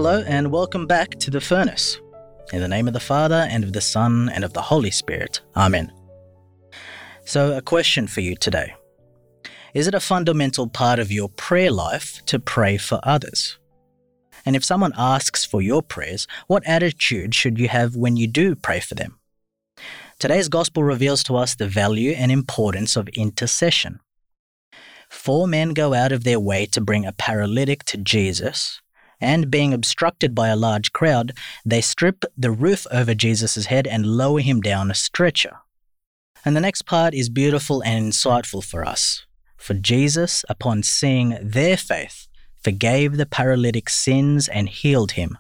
Hello and welcome back to The Furnace. In the name of the Father, and of the Son, and of the Holy Spirit. Amen. So, a question for you today. Is it a fundamental part of your prayer life to pray for others? And if someone asks for your prayers, what attitude should you have when you do pray for them? Today's Gospel reveals to us the value and importance of intercession. 4 men go out of their way to bring a paralytic to Jesus, and being obstructed by a large crowd, they strip the roof over Jesus' head and lower him down a stretcher. And the next part is beautiful and insightful for us. For Jesus, upon seeing their faith, forgave the paralytic's sins and healed him.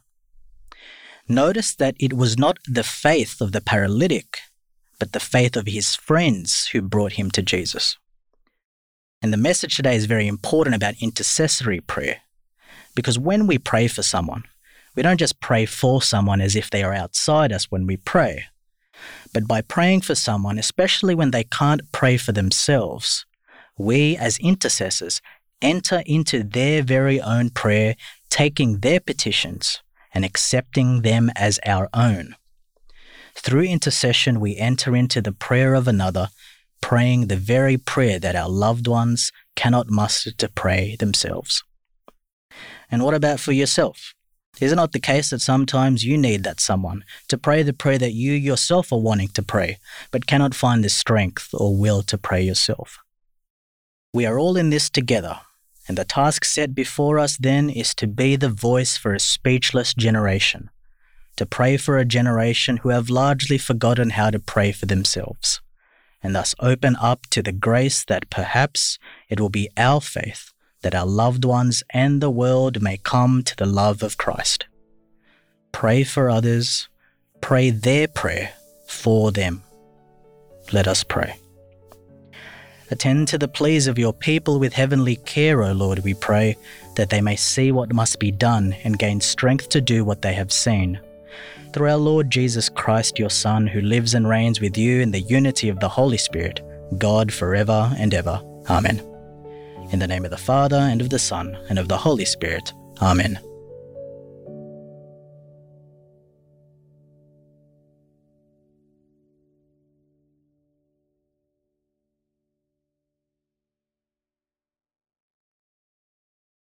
Notice that it was not the faith of the paralytic, but the faith of his friends who brought him to Jesus. And the message today is very important about intercessory prayer. Because when we pray for someone, we don't just pray for someone as if they are outside us when we pray. But by praying for someone, especially when they can't pray for themselves, we as intercessors enter into their very own prayer, taking their petitions and accepting them as our own. Through intercession, we enter into the prayer of another, praying the very prayer that our loved ones cannot muster to pray themselves. And what about for yourself? Is it not the case that sometimes you need that someone to pray the prayer that you yourself are wanting to pray, but cannot find the strength or will to pray yourself? We are all in this together, and the task set before us then is to be the voice for a speechless generation, to pray for a generation who have largely forgotten how to pray for themselves, and thus open up to the grace that perhaps it will be our faith that our loved ones and the world may come to the love of Christ. Pray for others, pray their prayer for them. Let us pray. Attend to the pleas of your people with heavenly care, O Lord, we pray, that they may see what must be done and gain strength to do what they have seen. Through our Lord Jesus Christ, your Son, who lives and reigns with you in the unity of the Holy Spirit, God forever and ever. Amen. In the name of the Father, and of the Son, and of the Holy Spirit. Amen.